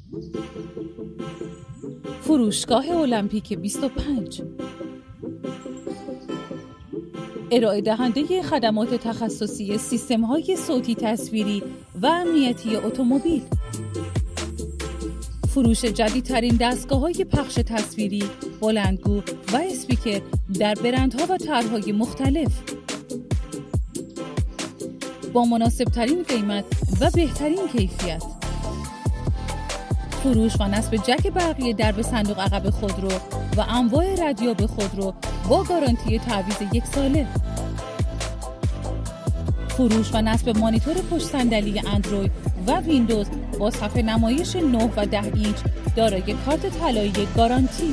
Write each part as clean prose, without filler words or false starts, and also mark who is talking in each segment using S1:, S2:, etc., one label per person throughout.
S1: فروشگاه المپیک 25 ارائه دهنده خدمات تخصصی سیستم‌های صوتی تصویری و امنیتی اتومبیل. فروش جدیدترین دستگاه‌های پخش تصویری، بلندگو و اسپیکر در برندها و طرح‌های مختلف. با مناسب‌ترین قیمت و بهترین کیفیت. فروش و نصب جک برقی درب صندوق عقب خودرو و انواع ردیاب خودرو با گارانتی تعویض 1 ساله. فروش و نصب مانیتور پشت صندلی اندروید و ویندوز با صفحه نمایش 9 و 10 اینچ دارای کارت طلایی گارانتی.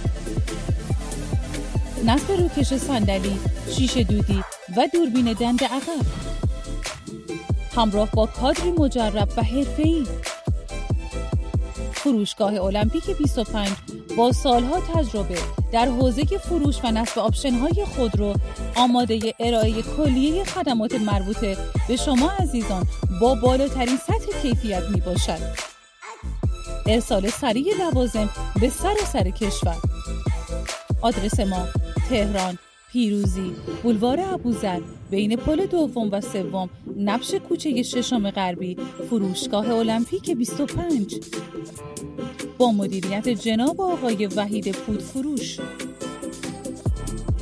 S1: نصب روکش صندلی، شیشه دودی و دوربین دنده عقب. همراه با کادری مجرب و حرفه‌ای. فروشگاه المپیک 25 با سالها تجربه در حوزه فروش و نصب آپشن‌های خودرو آماده ارائه کلیه خدمات مربوطه به شما عزیزان با بالاترین سطح کیفیت میباشد. ارسال سریع لوازم به سراسر کشور. آدرس ما: تهران، پیروزی، بولوار ابوذر، بین پل دوم و سوم، نبش کوچه ششم غربی، فروشگاه المپیک 25 با مدیریت جناب آقای وحید پودفروش.